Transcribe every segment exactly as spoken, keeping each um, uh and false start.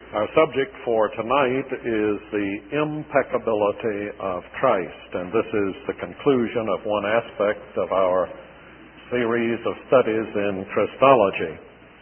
Our subject for tonight is the impeccability of Christ, and this is the conclusion of one aspect of our series of studies in Christology.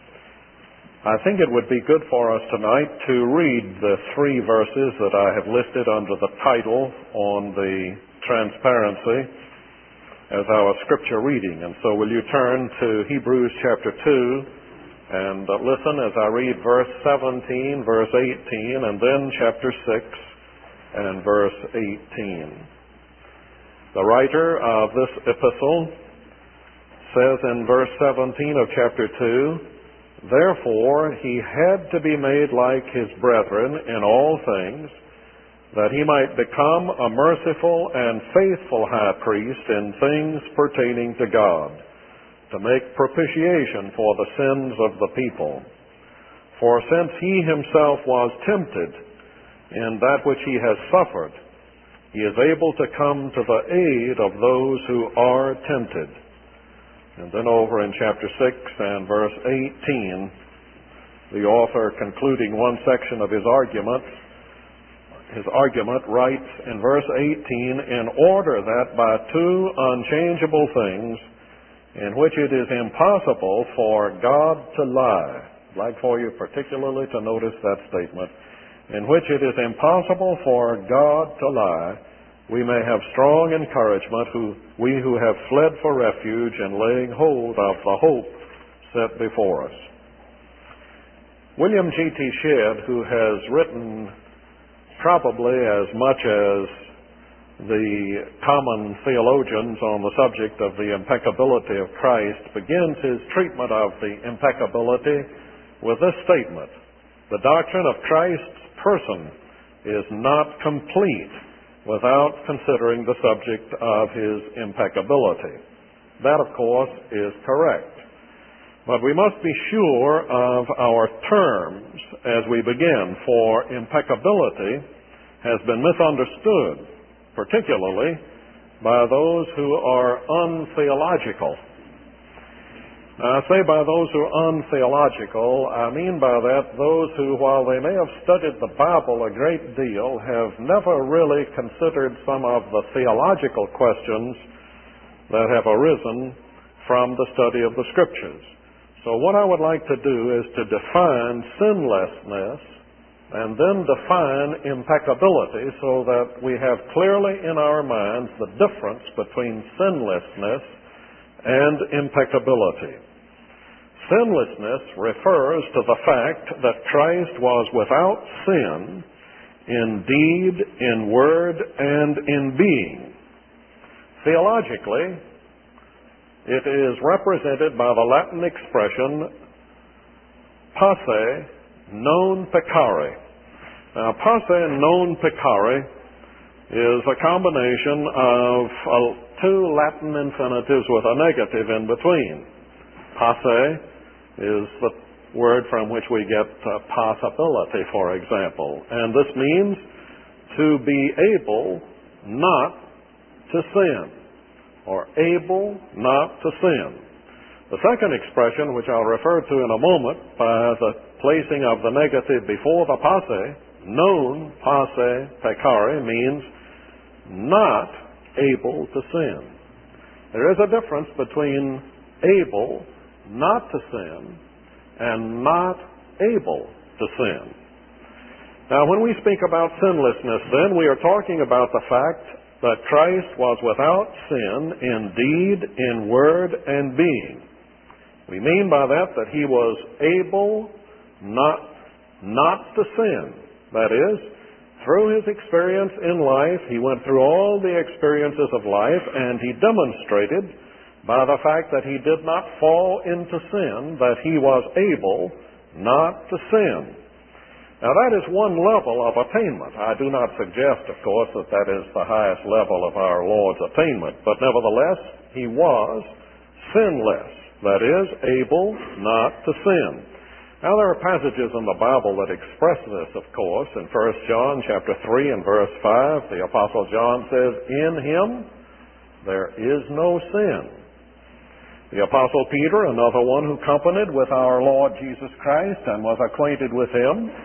I think it would be good for us tonight to read the three verses that I have listed under the title on the transparency as our scripture reading. And so will you turn to Hebrews chapter two and uh, listen as I read verse seventeen, verse eighteen, and then chapter six and verse eighteen. The writer of this epistle says in verse seventeen of chapter two, "Therefore he had to be made like his brethren in all things, that he might become a merciful and faithful high priest in things pertaining to God, to make propitiation for the sins of the people. For since he himself was tempted in that which he has suffered, he is able to come to the aid of those who are tempted." And then over in chapter six and verse eighteen, the author, concluding one section of his argument, his argument writes in verse eighteen, "In order that by two unchangeable things, in which it is impossible for God to lie," I'd like for you particularly to notice that statement, "in which it is impossible for God to lie, we may have strong encouragement, who we who have fled for refuge and laying hold of the hope set before us." William G T Shedd, who has written probably as much as the common theologians on the subject of the impeccability of Christ, begins his treatment of the impeccability with this statement: "The doctrine of Christ's person is not complete without considering the subject of his impeccability." That, of course, is correct. But we must be sure of our terms as we begin, for impeccability has been misunderstood, particularly by those who are untheological. Now, I say by those who are untheological, I mean by that those who, while they may have studied the Bible a great deal, have never really considered some of the theological questions that have arisen from the study of the Scriptures. So what I would like to do is to define sinlessness and then define impeccability, so that we have clearly in our minds the difference between sinlessness and impeccability. Sinlessness refers to the fact that Christ was without sin in deed, in word, and in being. Theologically, it is represented by the Latin expression posse non peccare. Now, posse non peccare is a combination of uh, two Latin infinitives with a negative in between. Posse is the word from which we get uh, possibility, for example. And this means to be able not to sin, or able not to sin. The second expression, which I'll refer to in a moment, by the placing of the negative before the posse, non posse peccare, means not able to sin. There is a difference between able not to sin and not able to sin. Now, when we speak about sinlessness, then we are talking about the fact that Christ was without sin in deed, in word, and being. We mean by that that he was able not, not to sin. That is, through his experience in life, he went through all the experiences of life, and he demonstrated by the fact that he did not fall into sin, that he was able not to sin. Now, that is one level of attainment. I do not suggest, of course, that that is the highest level of our Lord's attainment, but nevertheless, he was sinless, that is, able not to sin. Now, there are passages in the Bible that express this, of course. In First John chapter three and verse five, the Apostle John says, "In him there is no sin." The Apostle Peter, another one who companied with our Lord Jesus Christ and was acquainted with him,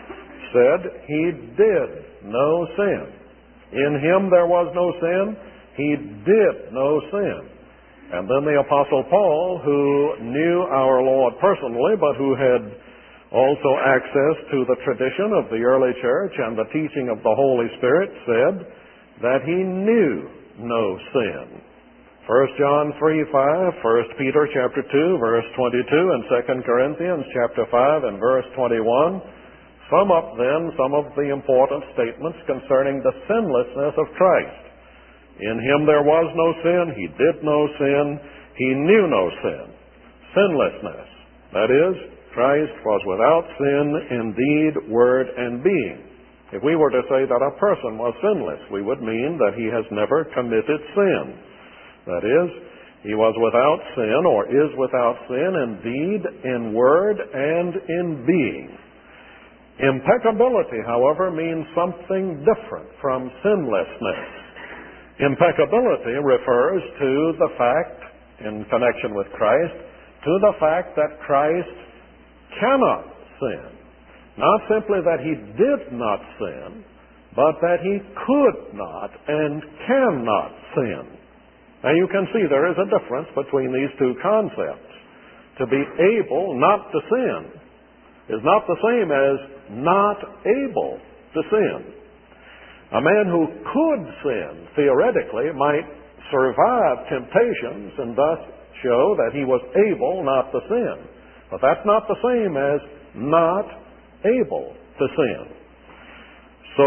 said he did no sin. In him there was no sin. He did no sin. And then the Apostle Paul, who knew our Lord personally, but who had also access to the tradition of the early church and the teaching of the Holy Spirit, said that he knew no sin. First John three five, First Peter chapter two, verse twenty-two, and Second Corinthians chapter five and verse twenty-one sum up then some of the important statements concerning the sinlessness of Christ. In him there was no sin, he did no sin, he knew no sin. Sinlessness, that is, Christ was without sin in deed, word, and being. If we were to say that a person was sinless, we would mean that he has never committed sin. That is, he was without sin or is without sin in deed, in word, and in being. Impeccability, however, means something different from sinlessness. Impeccability refers to the fact, in connection with Christ, to the fact that Christ cannot sin. Not simply that he did not sin, but that he could not and cannot sin. Now you can see there is a difference between these two concepts. To be able not to sin is not the same as not able to sin. A man who could sin, theoretically, might survive temptations and thus show that he was able not to sin. But that's not the same as not able to sin. So,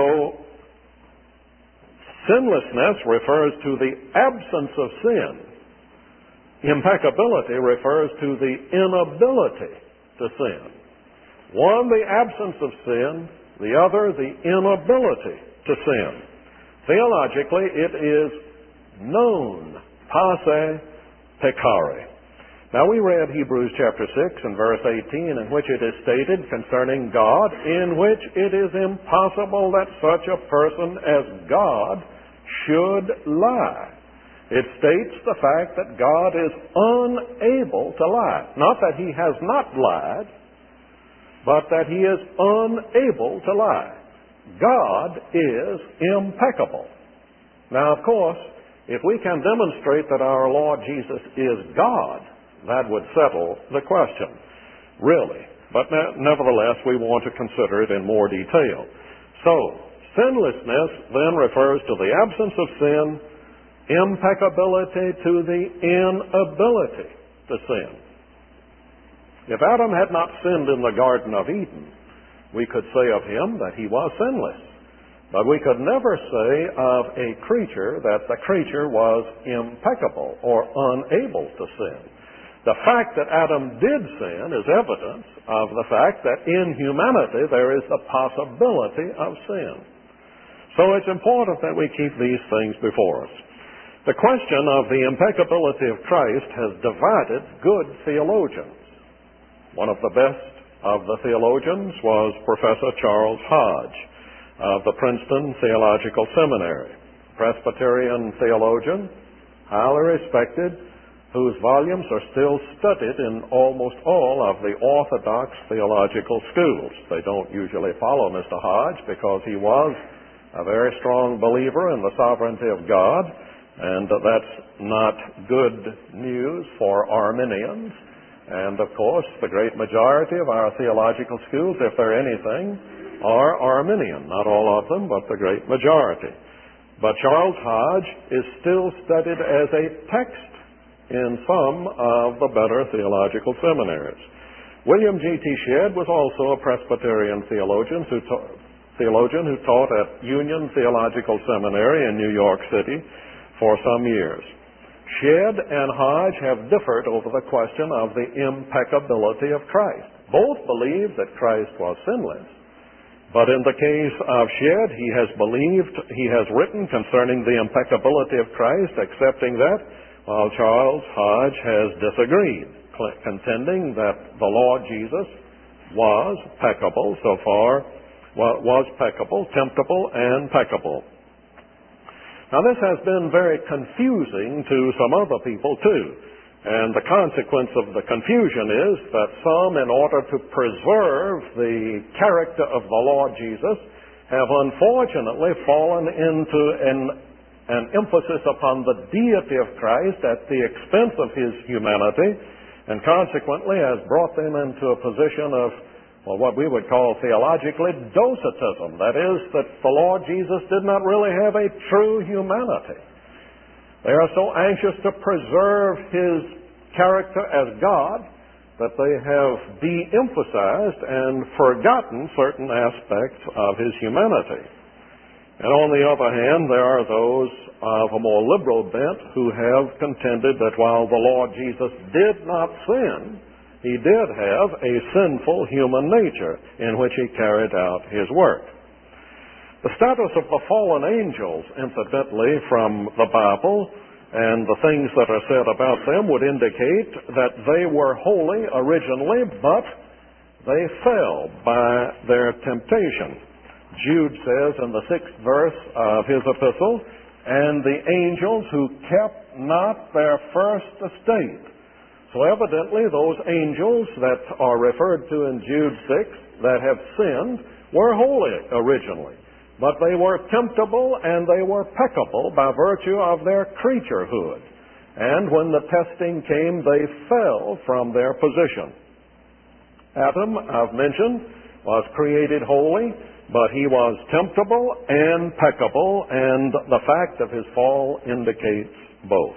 sinlessness refers to the absence of sin. Impeccability refers to the inability to sin. One, the absence of sin, the other, the inability to sin. Theologically, it is known, posse peccare. Now we read Hebrews chapter six and verse eighteen, in which it is stated concerning God, in which it is impossible that such a person as God should lie. It states the fact that God is unable to lie. Not that he has not lied, but that he is unable to lie. God is impeccable. Now, of course, if we can demonstrate that our Lord Jesus is God, that would settle the question, really. But nevertheless, we want to consider it in more detail. So, sinlessness then refers to the absence of sin, impeccability to the inability to sin. If Adam had not sinned in the Garden of Eden, we could say of him that he was sinless. But we could never say of a creature that the creature was impeccable or unable to sin. The fact that Adam did sin is evidence of the fact that in humanity there is the possibility of sin. So it's important that we keep these things before us. The question of the impeccability of Christ has divided good theologians. One of the best of the theologians was Professor Charles Hodge of the Princeton Theological Seminary, Presbyterian theologian, highly respected, whose volumes are still studied in almost all of the Orthodox theological schools. They don't usually follow Mister Hodge because he was a very strong believer in the sovereignty of God, and that's not good news for Arminians. And, of course, the great majority of our theological schools, if they're anything, are Arminian. Not all of them, but the great majority. But Charles Hodge is still studied as a text in some of the better theological seminaries. William G T Shedd was also a Presbyterian theologian who, ta- theologian who taught at Union Theological Seminary in New York City for some years. Shedd and Hodge have differed over the question of the impeccability of Christ. Both believe that Christ was sinless. But in the case of Shedd, he has believed, he has written concerning the impeccability of Christ, accepting that, while Charles Hodge has disagreed, contending that the Lord Jesus was peccable so far, was peccable, temptable, and peccable. Now this has been very confusing to some other people too. And the consequence of the confusion is that some, in order to preserve the character of the Lord Jesus, have unfortunately fallen into an, an emphasis upon the deity of Christ at the expense of his humanity, and consequently has brought them into a position of, well, what we would call theologically docetism. That is, that the Lord Jesus did not really have a true humanity. They are so anxious to preserve his character as God that they have de-emphasized and forgotten certain aspects of his humanity. And on the other hand, there are those of a more liberal bent who have contended that while the Lord Jesus did not sin, he did have a sinful human nature in which he carried out his work. The status of the fallen angels, incidentally, from the Bible and the things that are said about them would indicate that they were holy originally, but they fell by their temptation. Jude says in the sixth verse of his epistle, "And the angels who kept not their first estate." So evidently those angels that are referred to in Jude six that have sinned were holy originally. But they were temptable and they were peccable by virtue of their creaturehood. And when the testing came, they fell from their position. Adam, I've mentioned, was created holy, but he was temptable and peccable, and the fact of his fall indicates both.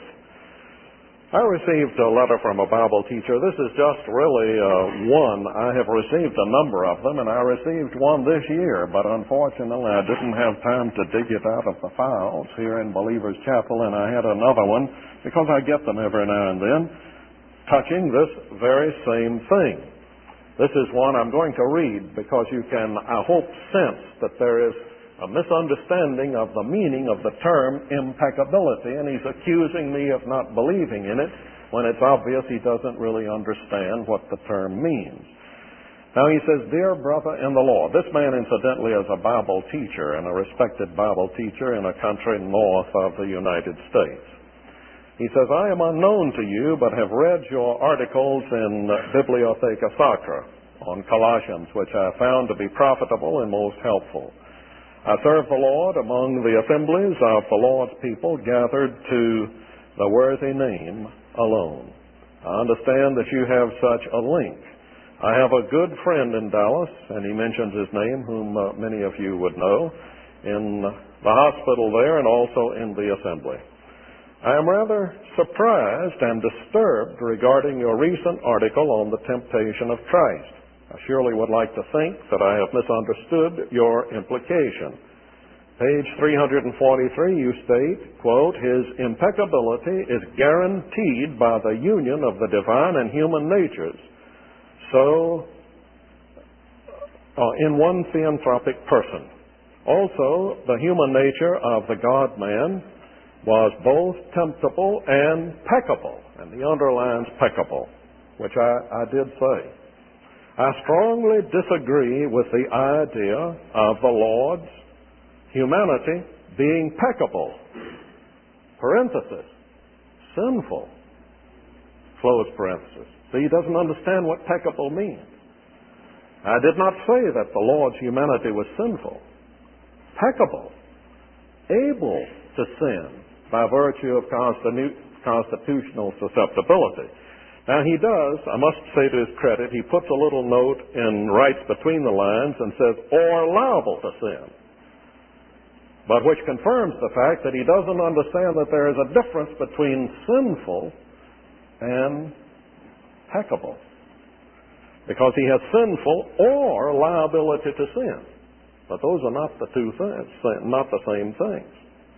I received a letter from a Bible teacher. This is just really uh, one. I have received a number of them, and I received one this year, but unfortunately I didn't have time to dig it out of the files here in Believer's Chapel, and I had another one, because I get them every now and then, touching this very same thing. This is one I'm going to read because you can, I hope, sense that there is a misunderstanding of the meaning of the term impeccability, and he's accusing me of not believing in it when it's obvious he doesn't really understand what the term means. Now he says, "Dear brother in the Lord," this man incidentally is a Bible teacher and a respected Bible teacher in a country north of the United States. He says, "I am unknown to you, but have read your articles in Bibliotheca Sacra on Colossians, which I found to be profitable and most helpful. I serve the Lord among the assemblies of the Lord's people gathered to the worthy name alone. I understand that you have such a link. I have a good friend in Dallas," and he mentions his name, whom uh, many of you would know, "in the hospital there and also in the assembly. I am rather surprised and disturbed regarding your recent article on the temptation of Christ. I surely would like to think that I have misunderstood your implication. Page three forty-three, you state, quote, "His impeccability is guaranteed by the union of the divine and human natures. So, uh, in one theanthropic person. Also, the human nature of the God-man was both temptable and peccable," and he underlines peccable, which I, I did say. "I strongly disagree with the idea of the Lord's humanity being peccable, parenthesis, sinful, close parenthesis." See, he doesn't understand what peccable means. I did not say that the Lord's humanity was sinful. Peccable, able to sin by virtue of constitu- constitutional susceptibility. Now he does, I must say to his credit, he puts a little note and writes between the lines and says, "or liable to sin," but which confirms the fact that he doesn't understand that there is a difference between sinful and peccable, because he has sinful or liability to sin, but those are not the two things, not the same things.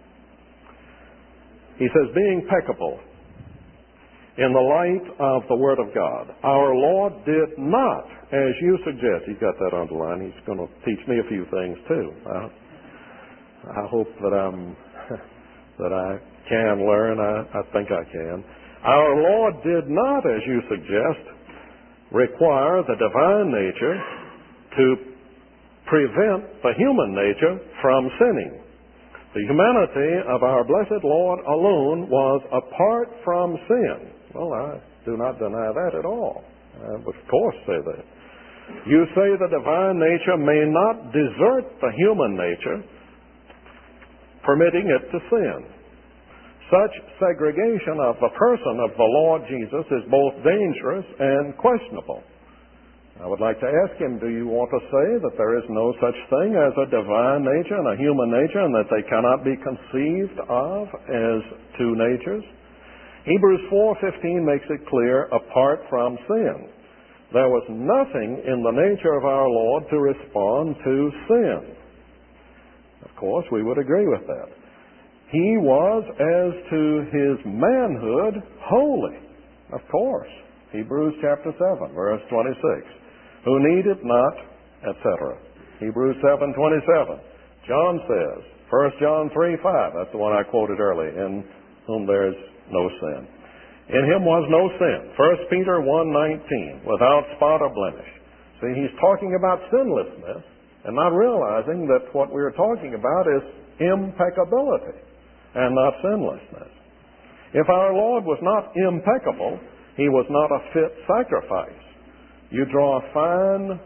He says, "Being peccable in the light of the Word of God, our Lord did not, as you suggest," he's got that underlined, he's going to teach me a few things too. I, I hope that I'm that I can learn. I, I think I can. "Our Lord did not, as you suggest, require the divine nature to prevent the human nature from sinning. The humanity of our blessed Lord alone was apart from sin." Well, I do not deny that at all. I would, of course, say that. You say the divine nature may not desert the human nature, permitting it to sin. Such segregation of the person of the Lord Jesus is both dangerous and questionable. I would like to ask him, do you want to say that there is no such thing as a divine nature and a human nature, and that they cannot be conceived of as two natures? Hebrews four fifteen makes it clear, apart from sin. There was nothing in the nature of our Lord to respond to sin. Of course, we would agree with that. He was, as to his manhood, holy. Of course. Hebrews chapter seven, verse twenty-six. Who needed not, et cetera. Hebrews seven twenty-seven. John says, First John three five, that's the one I quoted early, in whom there is no sin. In him was no sin. First Peter one nineteen, without spot or blemish. See, he's talking about sinlessness and not realizing that what we're talking about is impeccability and not sinlessness. If our Lord was not impeccable, he was not a fit sacrifice. You draw a fine,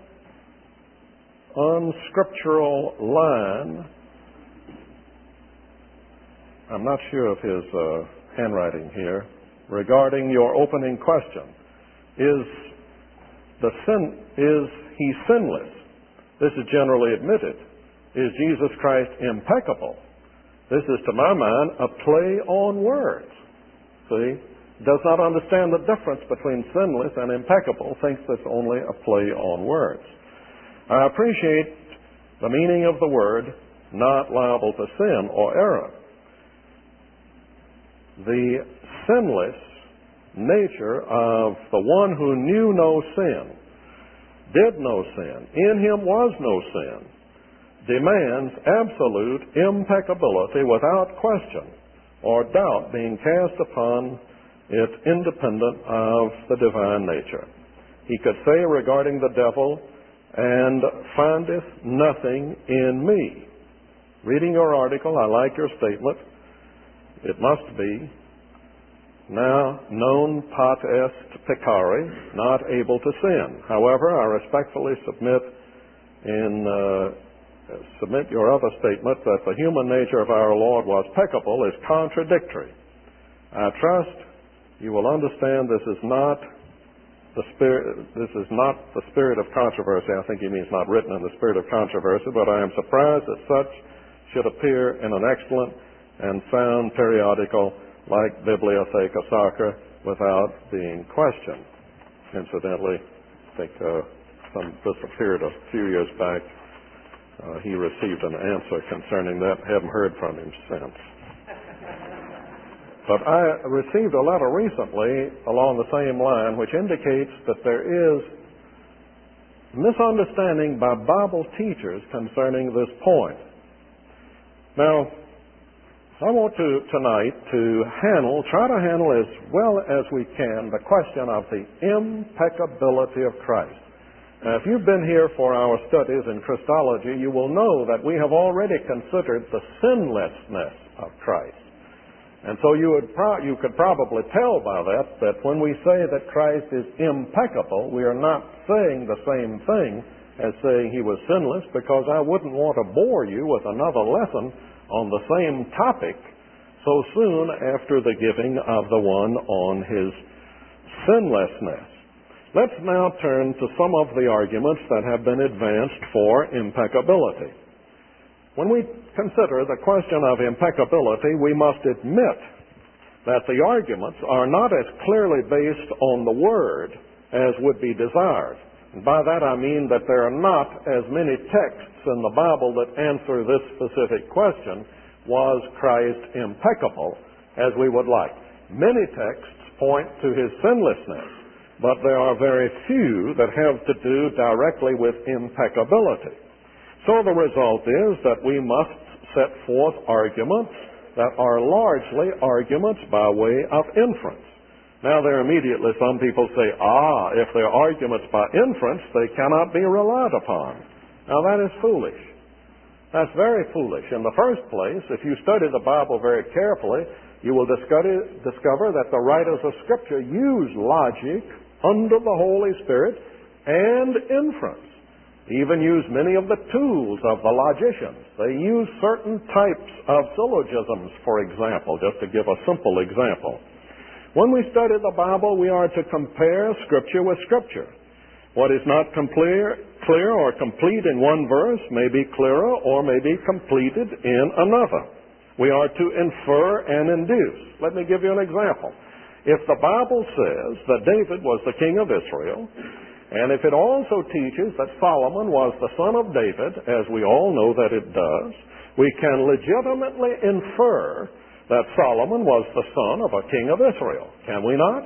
unscriptural line. I'm not sure of his uh, handwriting here. Regarding your opening question, is the sin is he sinless? This is generally admitted. Is Jesus Christ impeccable? This is, to my mind, a play on words. See? Does not understand the difference between sinless and impeccable, thinks it's only a play on words. I appreciate the meaning of the word, not liable to sin or error. The sinless nature of the one who knew no sin, did no sin, in him was no sin, demands absolute impeccability without question or doubt being cast upon it independent of the divine nature. He could say regarding the devil, and findeth nothing in me. Reading your article, I like your statement. It must be, now non pot est peccare, not able to sin. However, I respectfully submit in uh, submit your other statement that the human nature of our Lord was peccable is contradictory. I trust you will understand this is not the spirit. This is not the spirit of controversy. I think he means not written in the spirit of controversy. But I am surprised that such should appear in an excellent and sound periodical like Bibliotheca Sacra without being questioned. Incidentally, I think uh, some this appeared a few years back. Uh, he received an answer concerning that. Haven't heard from him since. But I received a letter recently along the same line which indicates that there is misunderstanding by Bible teachers concerning this point. Now, I want to tonight to handle, try to handle as well as we can the question of the impeccability of Christ. Now, if you've been here for our studies in Christology, you will know that we have already considered the sinlessness of Christ. And so you would pro- you could probably tell by that that when we say that Christ is impeccable, we are not saying the same thing as saying he was sinless, because I wouldn't want to bore you with another lesson on the same topic so soon after the giving of the one on his sinlessness. Let's now turn to some of the arguments that have been advanced for impeccability. When we consider the question of impeccability, we must admit that the arguments are not as clearly based on the Word as would be desired. And by that I mean that there are not as many texts in the Bible that answer this specific question, was Christ impeccable, as we would like. Many texts point to his sinlessness, but there are very few that have to do directly with impeccability. So the result is that we must set forth arguments that are largely arguments by way of inference. Now there immediately some people say, ah, if they're arguments by inference, they cannot be relied upon. Now that is foolish. That's very foolish. In the first place, if you study the Bible very carefully, you will discover, discover that the writers of Scripture use logic under the Holy Spirit and inference. Even use many of the tools of the logicians. They use certain types of syllogisms, for example, just to give a simple example. When we study the Bible, we are to compare Scripture with Scripture. What is not clear, clear or complete in one verse may be clearer or may be completed in another. We are to infer and induce. Let me give you an example. If the Bible says that David was the king of Israel, and if it also teaches that Solomon was the son of David, as we all know that it does, we can legitimately infer that Solomon was the son of a king of Israel. Can we not?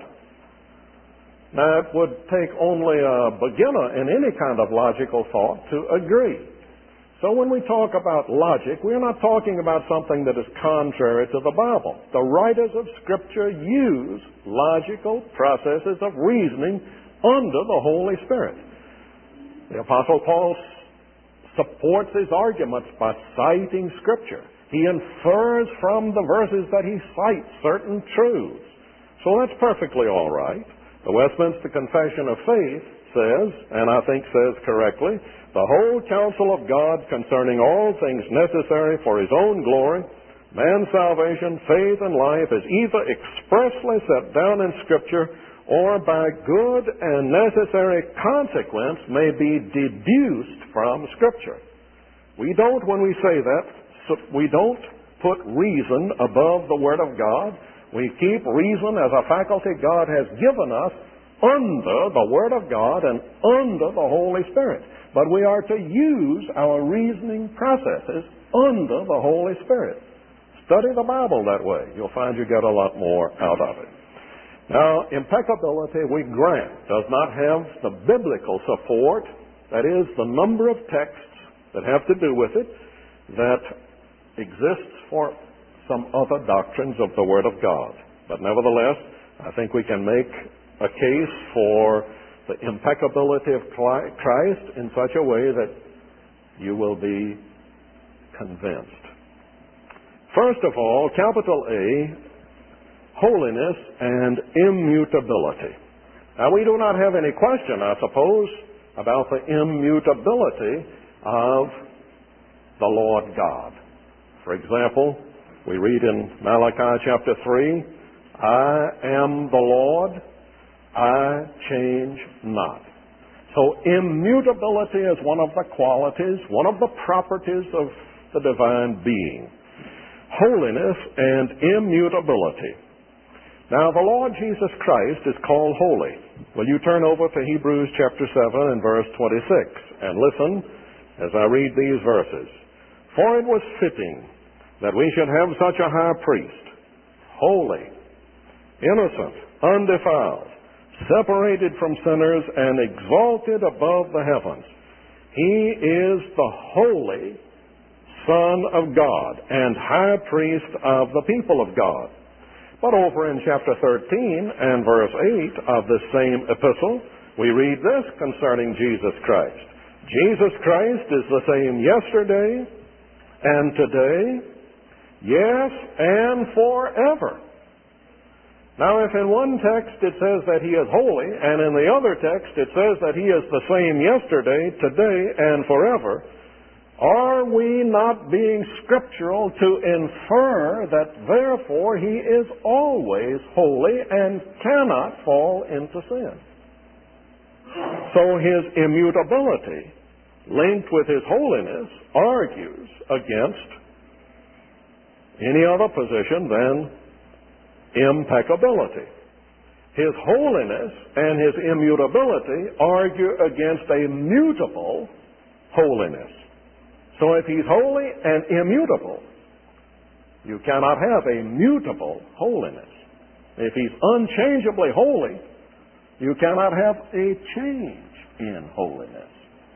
Now, it would take only a beginner in any kind of logical thought to agree. So when we talk about logic, we're not talking about something that is contrary to the Bible. The writers of Scripture use logical processes of reasoning under the Holy Spirit. The Apostle Paul supports his arguments by citing Scripture. He infers from the verses that he cites certain truths. So that's perfectly all right. The Westminster Confession of Faith says, and I think says correctly, the whole counsel of God concerning all things necessary for His own glory, man's salvation, faith, and life is either expressly set down in Scripture or by good and necessary consequence may be deduced from Scripture. We don't, when we say that, we don't put reason above the Word of God. We keep reason as a faculty God has given us under the Word of God and under the Holy Spirit. But we are to use our reasoning processes under the Holy Spirit. Study the Bible that way. You'll find you get a lot more out of it. Now, impeccability, we grant, does not have the biblical support, that is, the number of texts that have to do with it, that exists for some other doctrines of the Word of God. But nevertheless, I think we can make a case for the impeccability of Christ in such a way that you will be convinced. First of all, capital A, holiness and immutability. Now, we do not have any question, I suppose, about the immutability of the Lord God. For example, we read in Malachi chapter three, I am the Lord, I change not. So immutability is one of the qualities, one of the properties of the divine being. Holiness and immutability. Now, the Lord Jesus Christ is called holy. Will you turn over to Hebrews chapter seven and verse twenty-six and listen as I read these verses. For it was fitting that we should have such a high priest, holy, innocent, undefiled, separated from sinners, and exalted above the heavens. He is the holy Son of God and high priest of the people of God. But over in chapter thirteen and verse eight of this same epistle, we read this concerning Jesus Christ. Jesus Christ is the same yesterday and today, yes, and forever. Now, if in one text it says that He is holy, and in the other text it says that He is the same yesterday, today, and forever, are we not being scriptural to infer that therefore He is always holy and cannot fall into sin? So His immutability, linked with His holiness, argues against any other position than impeccability. His holiness and His immutability argue against a mutable holiness. So if He's holy and immutable, you cannot have a mutable holiness. If He's unchangeably holy, you cannot have a change in holiness.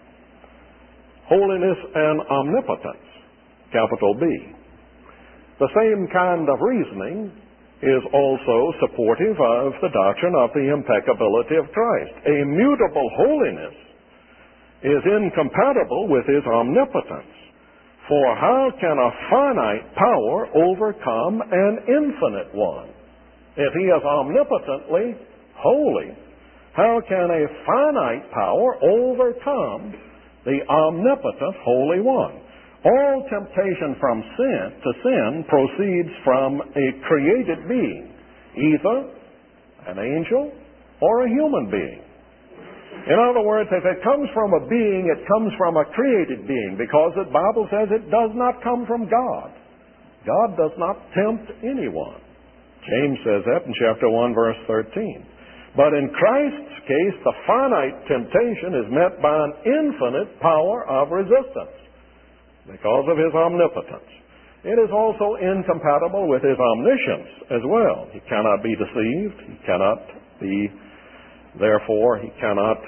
Holiness and omnipotence, capital B. The same kind of reasoning is also supportive of the doctrine of the impeccability of Christ. A mutable holiness is incompatible with His omnipotence. For how can a finite power overcome an infinite one? If he is omnipotently holy, how can a finite power overcome the omnipotent Holy One? All temptation from sin to sin proceeds from a created being, either an angel or a human being. In other words, if it comes from a being, it comes from a created being, because the Bible says it does not come from God. God does not tempt anyone. James says that in chapter one, verse thirteen. But in Christ's case, the finite temptation is met by an infinite power of resistance because of his omnipotence. It is also incompatible with his omniscience as well. He cannot be deceived. He cannot be, therefore, he cannot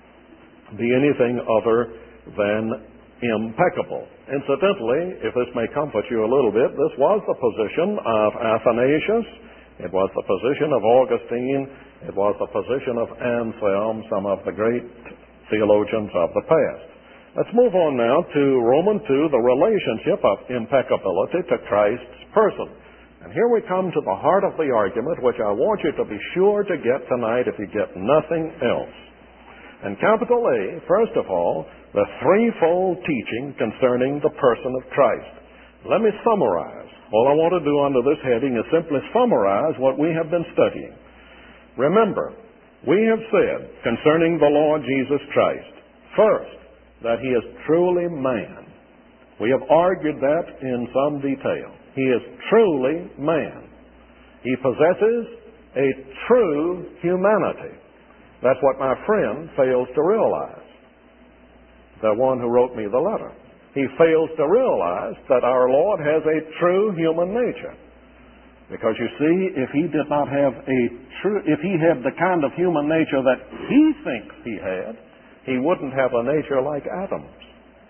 be anything other than impeccable. Incidentally, if this may comfort you a little bit, this was the position of Athanasius. It was the position of Augustine. It was the position of Anselm, some of the great theologians of the past. Let's move on now to Romans two, the relationship of impeccability to Christ's person. And here we come to the heart of the argument, which I want you to be sure to get tonight if you get nothing else. And capital A, first of all, the threefold teaching concerning the person of Christ. Let me summarize. All I want to do under this heading is simply summarize what we have been studying. Remember, we have said concerning the Lord Jesus Christ, first, that he is truly man. We have argued that in some detail. He is truly man. He possesses a true humanity. That's what my friend fails to realize, the one who wrote me the letter. He fails to realize that our Lord has a true human nature. Because you see, if he did not have a true, if he had the kind of human nature that he thinks he had, he wouldn't have a nature like Adam's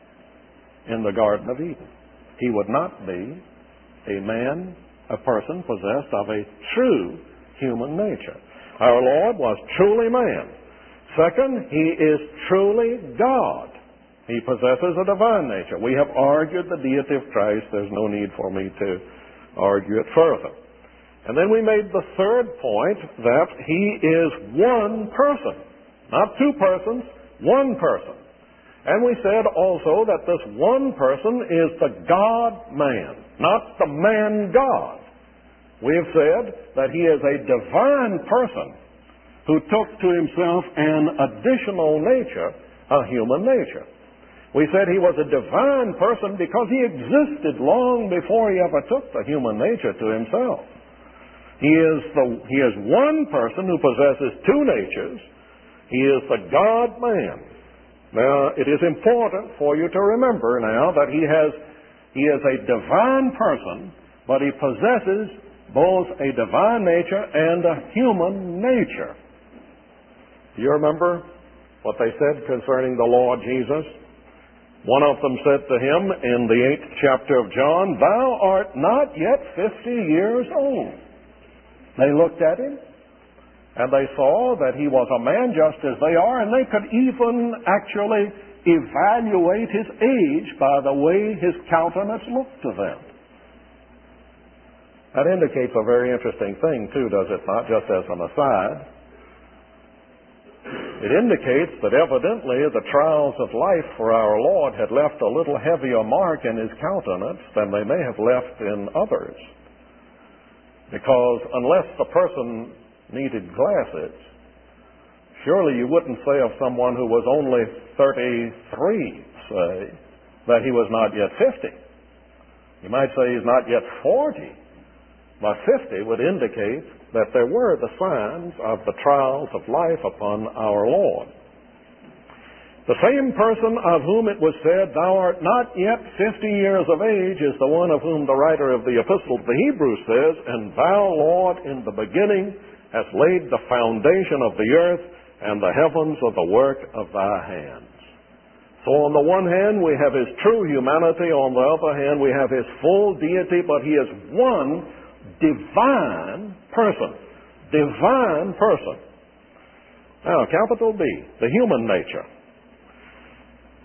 in the Garden of Eden. He would not be a man, a person possessed of a true human nature. Our Lord was truly man. Second, he is truly God. He possesses a divine nature. We have argued the deity of Christ. There's no need for me to argue it further. And then we made the third point that he is one person. Not two persons, one person. And we said also that this one person is the God-man, not the man-God. We have said that he is a divine person who took to himself an additional nature, a human nature. We said he was a divine person because he existed long before he ever took the human nature to himself. He is, the, he is one person who possesses two natures. He is the God-man. Now, it is important for you to remember now that he has, he is a divine person, but he possesses both a divine nature and a human nature. Do you remember what they said concerning the Lord Jesus? One of them said to him in the eighth chapter of John, "Thou art not yet fifty years old." They looked at him, and they saw that he was a man just as they are, and they could even actually evaluate his age by the way his countenance looked to them. That indicates a very interesting thing, too, does it not, just as an aside? It indicates that evidently the trials of life for our Lord had left a little heavier mark in his countenance than they may have left in others. Because unless the person needed glasses, surely you wouldn't say of someone who was only thirty-three, say, that he was not yet fifty. You might say he's not yet forty. But fifty would indicate that there were the signs of the trials of life upon our Lord. The same person of whom it was said, "Thou art not yet fifty years of age," is the one of whom the writer of the Epistle to the Hebrews says, "And thou, Lord, in the beginning hast laid the foundation of the earth, and the heavens are the work of thy hands." So on the one hand, we have his true humanity. On the other hand, we have his full deity, but he is one divine person. Divine person. Now, capital B, the human nature.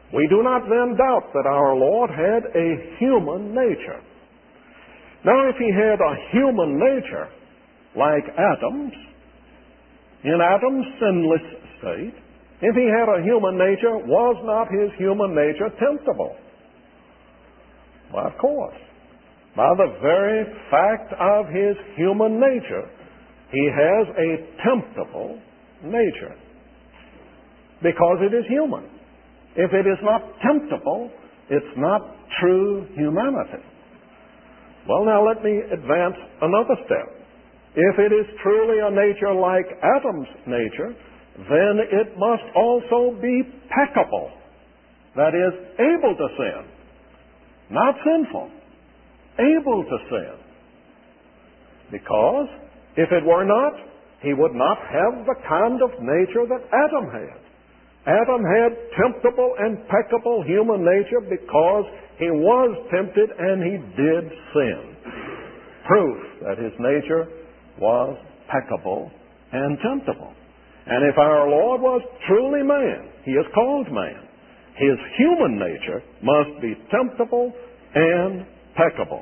We do not then doubt that our Lord had a human nature. Now, if he had a human nature like Adam's, in Adam's sinless state, if he had a human nature, was not his human nature temptable? Well, of course. By the very fact of his human nature, he has a temptable nature. Because it is human. If it is not temptable, it's not true humanity. Well, now let me advance another step. If it is truly a nature like Adam's nature, then it must also be peccable. That is, able to sin. Not sinful. Able to sin. Because if it were not, he would not have the kind of nature that Adam had. Adam had temptable and peccable human nature because he was tempted and he did sin. Proof that his nature was peccable and temptable. And if our Lord was truly man, he is called man, his human nature must be temptable and peccable.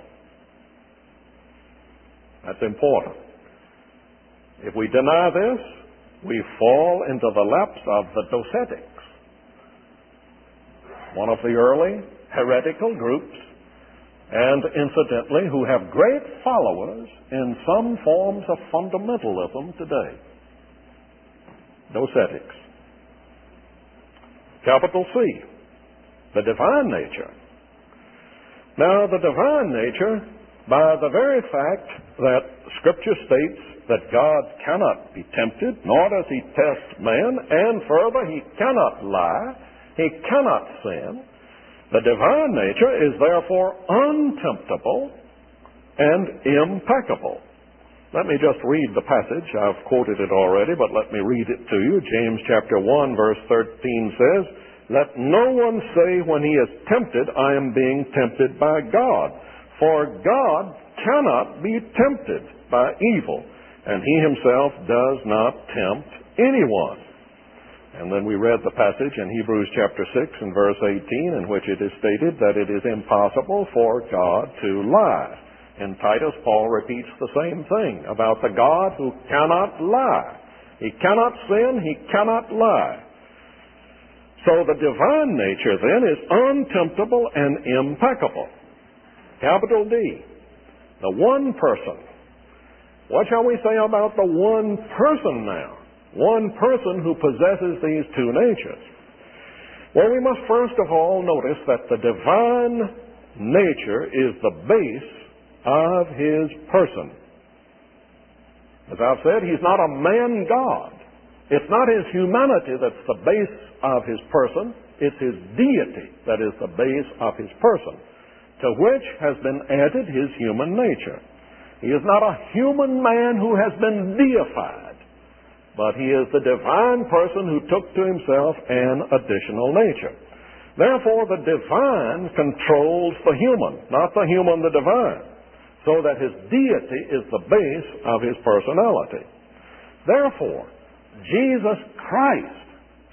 That's important. If we deny this, we fall into the laps of the Docetics, one of the early heretical groups, and incidentally, who have great followers in some forms of fundamentalism today. Docetics. Capital C, the divine nature. Now, the divine nature, by the very fact that Scripture states that God cannot be tempted, nor does he test man, and further, he cannot lie, he cannot sin. The divine nature is therefore untemptable and impeccable. Let me just read the passage. I've quoted it already, but let me read it to you. James chapter one, verse thirteen says, "Let no one say when he is tempted, I am being tempted by God. For God cannot be tempted by evil, and he himself does not tempt anyone." And then we read the passage in Hebrews chapter six and verse eighteen, in which it is stated that it is impossible for God to lie. In Titus, Paul repeats the same thing about the God who cannot lie. He cannot sin, he cannot lie. So the divine nature then is untemptable and impeccable. Capital D, the one person. What shall we say about the one person now? One person who possesses these two natures. Well, we must first of all notice that the divine nature is the base of his person. As I've said, he's not a man-God. It's not his humanity that's the base of his person. It's his deity that is the base of his person, to which has been added his human nature. He is not a human man who has been deified, but he is the divine person who took to himself an additional nature. Therefore, the divine controls the human, not the human the divine, so that his deity is the base of his personality. Therefore, Jesus Christ,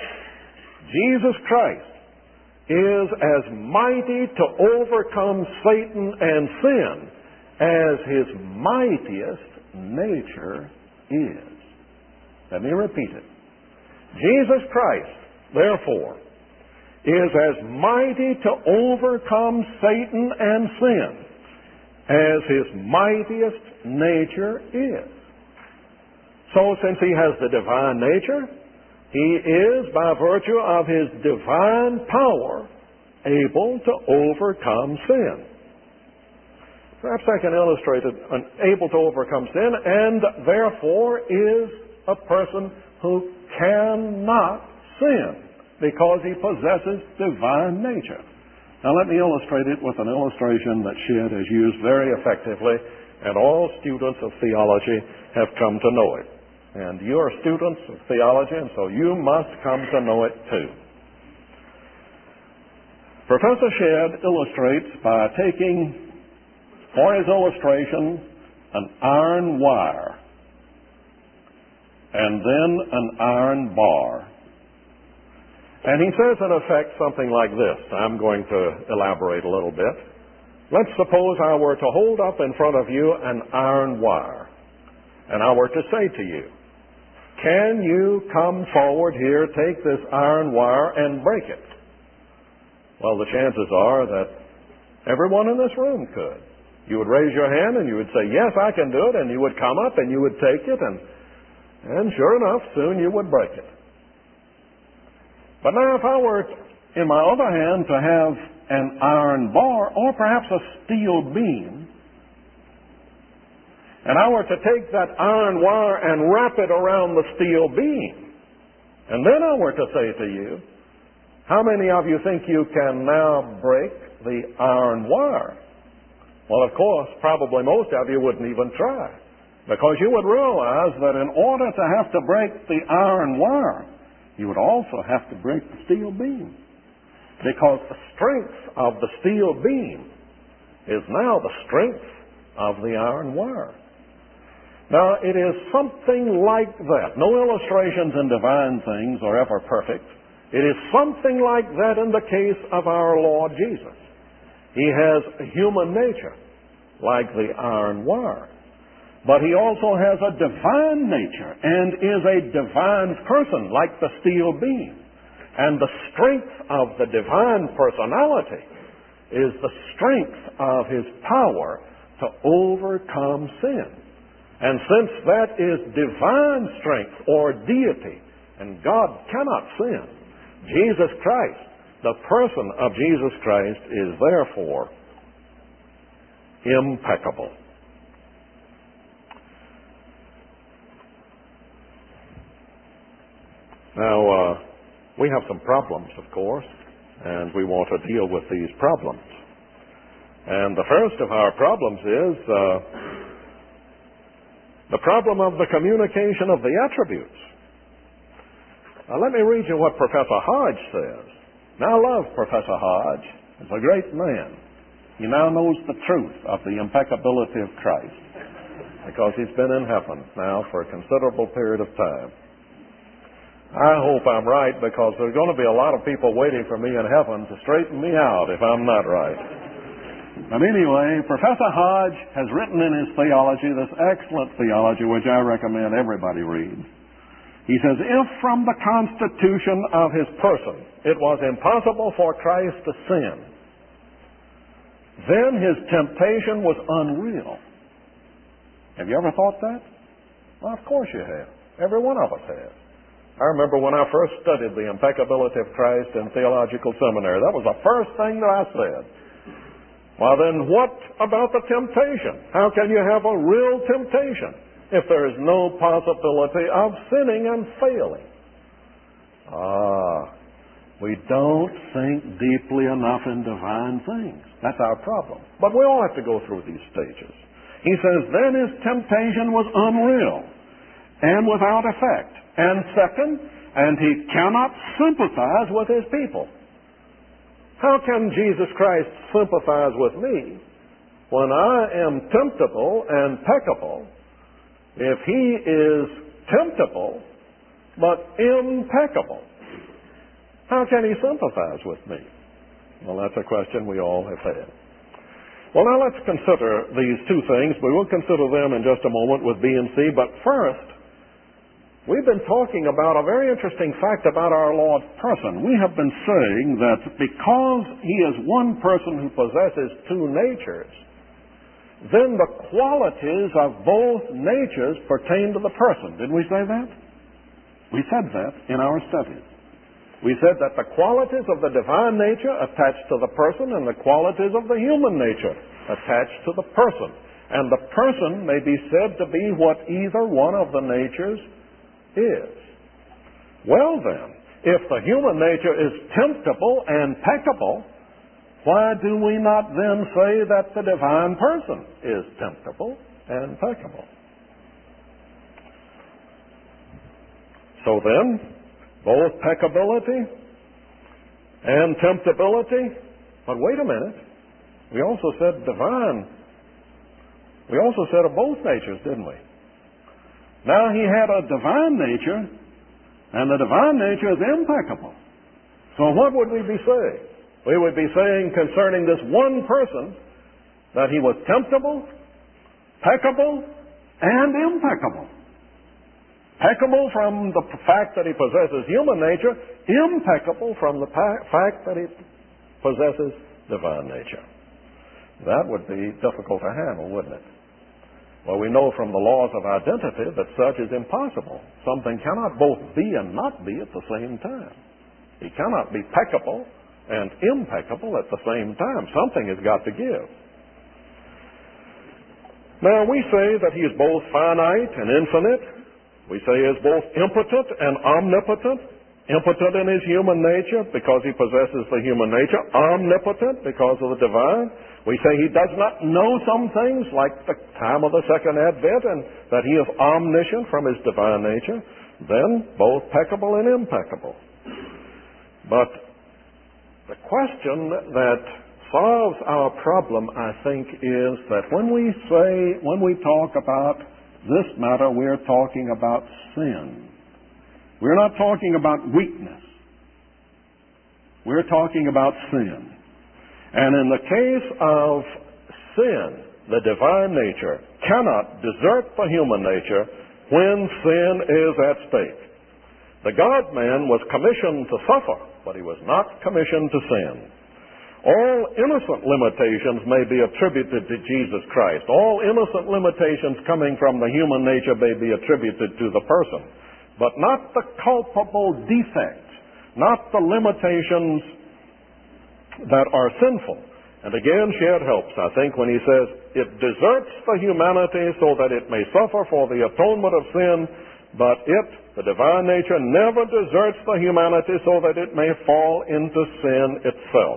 Jesus Christ is as mighty to overcome Satan and sin as his mightiest nature is. Let me repeat it. Jesus Christ, therefore, is as mighty to overcome Satan and sin as his mightiest nature is. So, since he has the divine nature, he is, by virtue of his divine power, able to overcome sin. Perhaps I can illustrate it, able to overcome sin, and therefore is a person who cannot sin because he possesses divine nature. Now let me illustrate it with an illustration that Shedd has used very effectively, and all students of theology have come to know it. And you are students of theology, and so you must come to know it too. Professor Shedd illustrates by taking, for his illustration, an iron wire and then an iron bar. And he says, in effect, something like this. I'm going to elaborate a little bit. Let's suppose I were to hold up in front of you an iron wire, and I were to say to you, can you come forward here, take this iron wire, and break it? Well, the chances are that everyone in this room could. You would raise your hand and you would say, yes, I can do it, and you would come up and you would take it, and, and sure enough, soon you would break it. But now if I were, in my other hand, to have an iron bar or perhaps a steel beam, and I were to take that iron wire and wrap it around the steel beam, and then I were to say to you, how many of you think you can now break the iron wire? Well, of course, probably most of you wouldn't even try, because you would realize that in order to have to break the iron wire, you would also have to break the steel beam, because the strength of the steel beam is now the strength of the iron wire. Now, it is something like that. No illustrations in divine things are ever perfect. It is something like that in the case of our Lord Jesus. He has a human nature, like the iron wire. But he also has a divine nature and is a divine person, like the steel beam. And the strength of the divine personality is the strength of his power to overcome sin. And since that is divine strength or deity, and God cannot sin, Jesus Christ, the person of Jesus Christ, is therefore impeccable. Now, uh, we have some problems, of course, and we want to deal with these problems. And the first of our problems is uh, the problem of the communication of the attributes. Now, let me read you what Professor Hodge says. Now, I love Professor Hodge. He's a great man. He now knows the truth of the impeccability of Christ, because he's been in heaven now for a considerable period of time. I hope I'm right, because there's going to be a lot of people waiting for me in heaven to straighten me out if I'm not right. But anyway, Professor Hodge has written in his theology this excellent theology, which I recommend everybody read. He says, if from the constitution of his person it was impossible for Christ to sin, then his temptation was unreal. Have you ever thought that? Well, of course you have. Every one of us has. I remember when I first studied the impeccability of Christ in theological seminary, that was the first thing that I said. Well, then what about the temptation? How can you have a real temptation if there is no possibility of sinning and failing? Ah, we don't think deeply enough in divine things. That's our problem. But we all have to go through these stages. He says, then his temptation was unreal and without effect. And second, and he cannot sympathize with his people. How can Jesus Christ sympathize with me when I am temptable and peccable if he is temptable but impeccable? How can he sympathize with me? Well, that's a question we all have had. Well, now let's consider these two things. We will consider them in just a moment with B and C, but first, we've been talking about a very interesting fact about our Lord's person. We have been saying that because he is one person who possesses two natures, then the qualities of both natures pertain to the person. Didn't we say that? We said that in our studies. We said that the qualities of the divine nature attach to the person, and the qualities of the human nature attach to the person. And the person may be said to be what either one of the natures is. Well then, if the human nature is temptable and peccable, why do we not then say that the divine person is temptable and peccable? So then, both peccability and temptability, but wait a minute, we also said divine. We also said of both natures, didn't we? Now he had a divine nature, and the divine nature is impeccable. So what would we be saying? We would be saying concerning this one person that he was temptable, peccable, and impeccable. Peccable from the fact that he possesses human nature, impeccable from the pa- fact that he possesses divine nature. That would be difficult to handle, wouldn't it? Well, we know from the laws of identity that such is impossible. Something cannot both be and not be at the same time. He cannot be peccable and impeccable at the same time. Something has got to give. Now, we say that he is both finite and infinite. We say he is both impotent and omnipotent. Impotent in his human nature because he possesses the human nature. Omnipotent because of the divine. We say he does not know some things like the time of the second advent and that he is omniscient from his divine nature. Then both peccable and impeccable. But the question that solves our problem, I think, is that when we say, when we talk about this matter, we're talking about sin. We're not talking about weakness. We're talking about sin. And in the case of sin, the divine nature cannot desert the human nature when sin is at stake. The God-man was commissioned to suffer, but he was not commissioned to sin. All innocent limitations may be attributed to Jesus Christ. All innocent limitations coming from the human nature may be attributed to the person, but not the culpable defects, not the limitations that are sinful. And again, Shedd helps, I think, when he says, it deserts the humanity so that it may suffer for the atonement of sin, but it, the divine nature, never deserts the humanity so that it may fall into sin itself.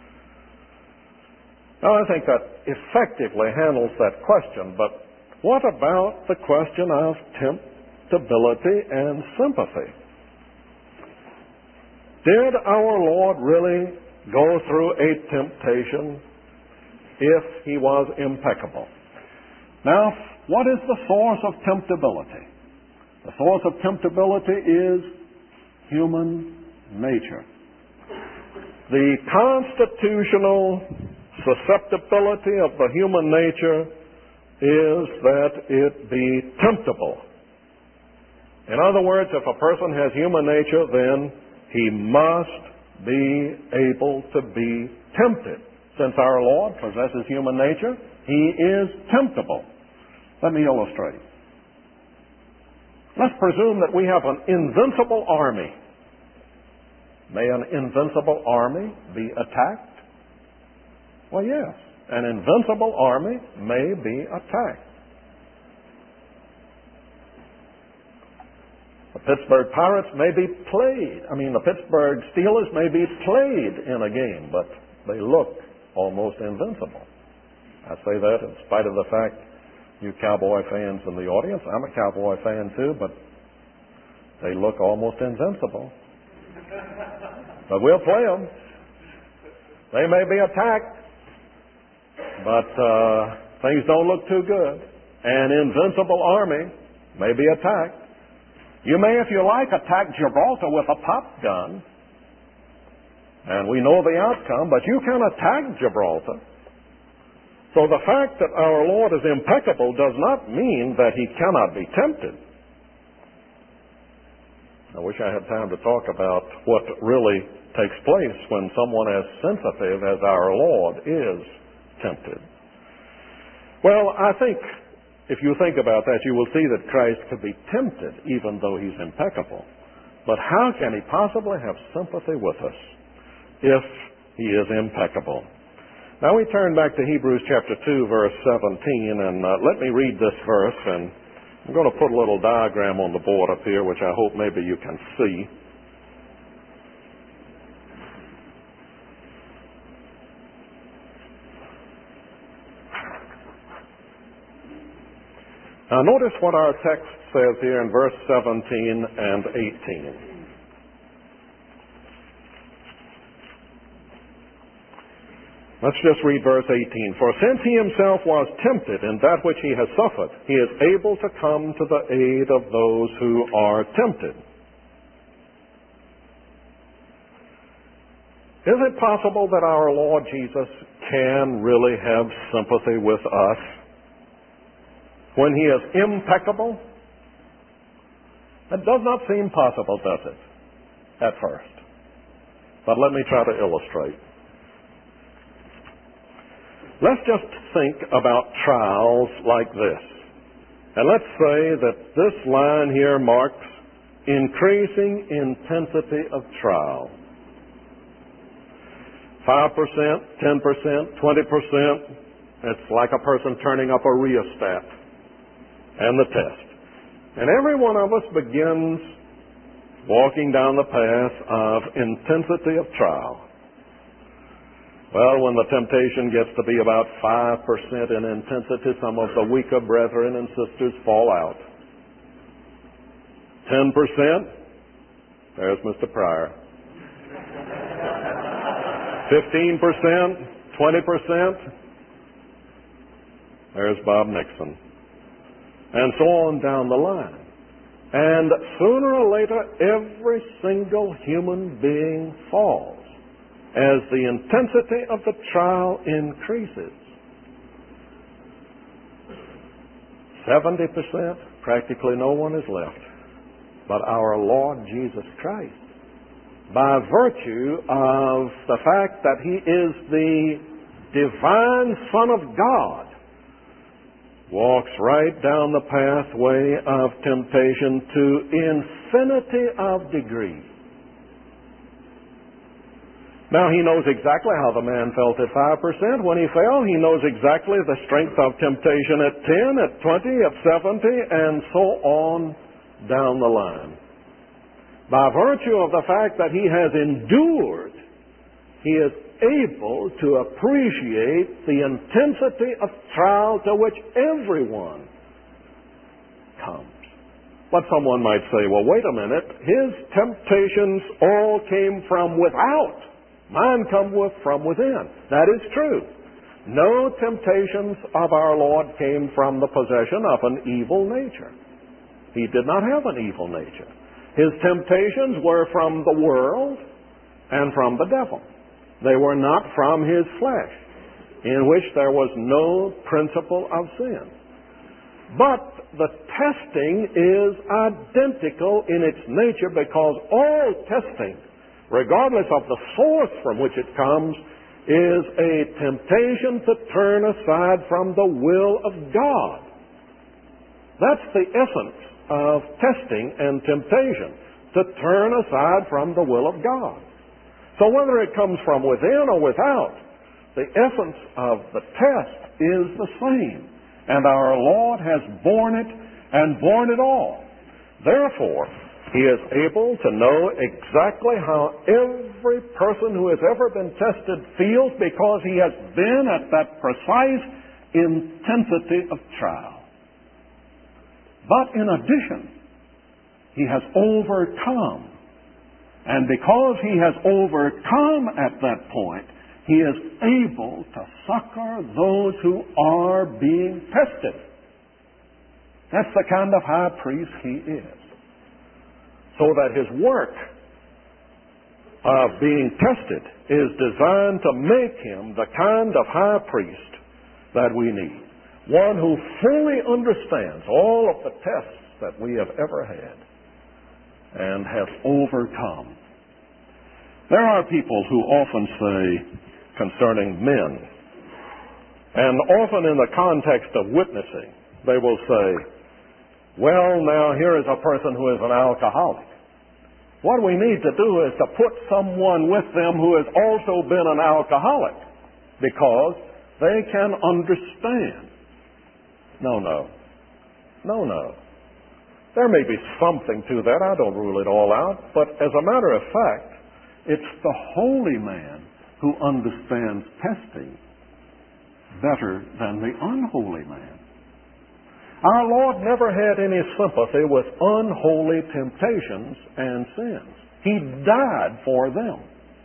Now, I think that effectively handles that question, but what about the question of temptability and sympathy? Did our Lord really go through a temptation if he was impeccable? Now, what is the source of temptability? The source of temptability is human nature. The constitutional susceptibility of the human nature is that it be temptable. In other words, if a person has human nature, then he must be able to be tempted. Since our Lord possesses human nature, he is temptable. Let me illustrate. Let's presume that we have an invincible army. May an invincible army be attacked? Well, yes. An invincible army may be attacked. The Pittsburgh Pirates may be played. I mean, the Pittsburgh Steelers may be played in a game, but they look almost invincible. I say that in spite of the fact, you Cowboy fans in the audience, I'm a Cowboy fan too, but they look almost invincible. But we'll play them. They may be attacked, but uh, things don't look too good. An invincible army may be attacked. You may, if you like, attack Gibraltar with a pop gun, and we know the outcome, but you can attack Gibraltar. So the fact that our Lord is impeccable does not mean that he cannot be tempted. I wish I had time to talk about what really takes place when someone as sensitive as our Lord is tempted. Well, I think if you think about that, you will see that Christ could be tempted even though he's impeccable. But how can he possibly have sympathy with us if he is impeccable? Now we turn back to Hebrews chapter two, verse seventeen, and uh, let me read this verse, and I'm going to put a little diagram on the board up here, which I hope maybe you can see. Now notice what our text says here in verse seventeen and eighteen. Let's just read verse eighteen. For since he himself was tempted in that which he has suffered, he is able to come to the aid of those who are tempted. Is it possible that our Lord Jesus can really have sympathy with us when He is impeccable? It does not seem possible, does it, at first? But let me try to illustrate. Let's just think about trials like this. And let's say that this line here marks increasing intensity of trial. five percent, ten percent, twenty percent. It's like a person turning up a rheostat and the test. And every one of us begins walking down the path of intensity of trial. Well, when the temptation gets to be about five percent in intensity, some of the weaker brethren and sisters fall out. ten percent, there's Mister Pryor. fifteen percent, twenty percent, there's Bob Nixon. And so on down the line. And sooner or later, every single human being falls as the intensity of the trial increases. seventy percent, practically no one is left but our Lord Jesus Christ. By virtue of the fact that He is the divine Son of God, walks right down the pathway of temptation to infinity of degrees. Now, He knows exactly how the man felt at five percent when he fell. He knows exactly the strength of temptation at ten, at twenty, at seventy, and so on down the line. By virtue of the fact that he has endured, he is able to appreciate the intensity of trial to which everyone comes. But someone might say, well, wait a minute, his temptations all came from without. Mine come with, from within. That is true. No temptations of our Lord came from the possession of an evil nature. He did not have an evil nature. His temptations were from the world and from the devil. They were not from his flesh, in which there was no principle of sin. But the testing is identical in its nature, because all testing, regardless of the source from which it comes, is a temptation to turn aside from the will of God. That's the essence of testing and temptation, to turn aside from the will of God. So whether it comes from within or without, the essence of the test is the same. And our Lord has borne it and borne it all. Therefore, He is able to know exactly how every person who has ever been tested feels, because He has been at that precise intensity of trial. But in addition, He has overcome. And because He has overcome at that point, He is able to succor those who are being tested. That's the kind of high priest He is. So that His work of being tested is designed to make Him the kind of high priest that we need. One who fully understands all of the tests that we have ever had and has overcome. There are people who often say concerning men, and often in the context of witnessing, they will say, well, now here is a person who is an alcoholic. What we need to do is to put someone with them who has also been an alcoholic, because they can understand. No, no. No, no. There may be something to that. I don't rule it all out. But as a matter of fact, it's the holy man who understands testing better than the unholy man. Our Lord never had any sympathy with unholy temptations and sins. He died for them.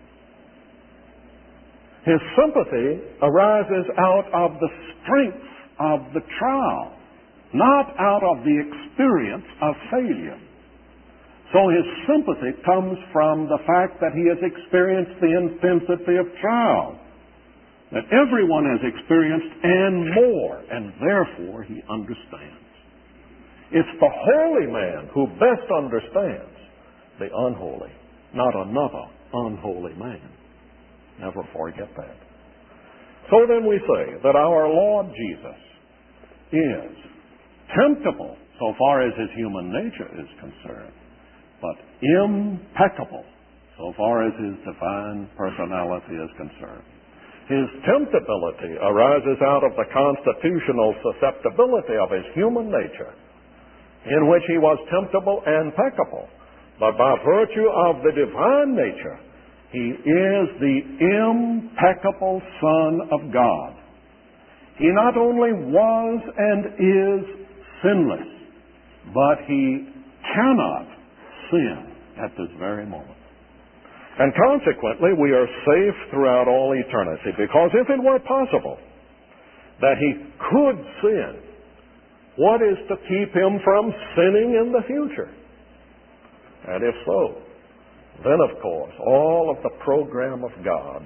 His sympathy arises out of the strength of the trial, not out of the experience of failure. So his sympathy comes from the fact that he has experienced the intensity of trial that everyone has experienced and more, and therefore he understands. It's the holy man who best understands the unholy, not another unholy man. Never forget that. So then we say that our Lord Jesus is temptable so far as his human nature is concerned, but impeccable so far as his divine personality is concerned. His temptability arises out of the constitutional susceptibility of his human nature, in which he was temptable and peccable. But by virtue of the divine nature, he is the impeccable Son of God. He not only was and is sinless, but he cannot sin at this very moment. And consequently, we are safe throughout all eternity, because if it were possible that he could sin, what is to keep him from sinning in the future? And if so, then of course, all of the program of God,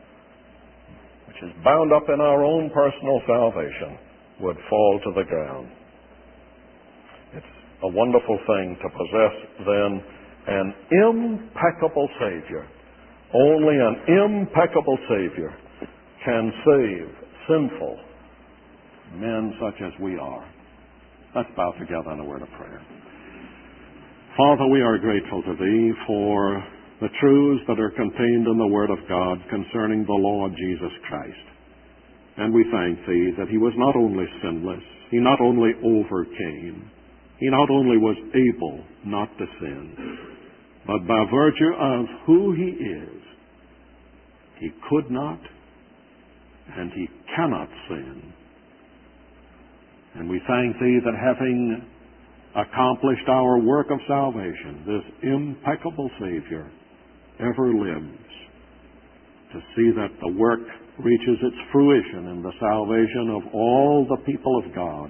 which is bound up in our own personal salvation, would fall to the ground. It's a wonderful thing to possess, then, an impeccable Savior. Only an impeccable Savior can save sinful men such as we are. Let's bow together in a word of prayer. Father, we are grateful to Thee for the truths that are contained in the Word of God concerning the Lord Jesus Christ. And we thank Thee that He was not only sinless, He not only overcame, He not only was able not to sin, but by virtue of who He is, He could not and He cannot sin. And we thank Thee that having accomplished our work of salvation, this impeccable Savior ever lives to see that the work reaches its fruition in the salvation of all the people of God,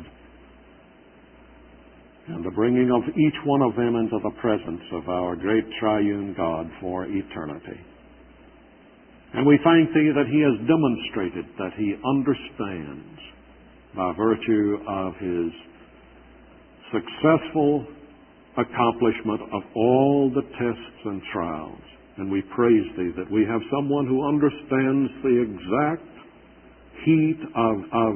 and the bringing of each one of them into the presence of our great triune God for eternity. And we thank Thee that He has demonstrated that He understands by virtue of His successful accomplishment of all the tests and trials. And we praise Thee that we have someone who understands the exact heat of, of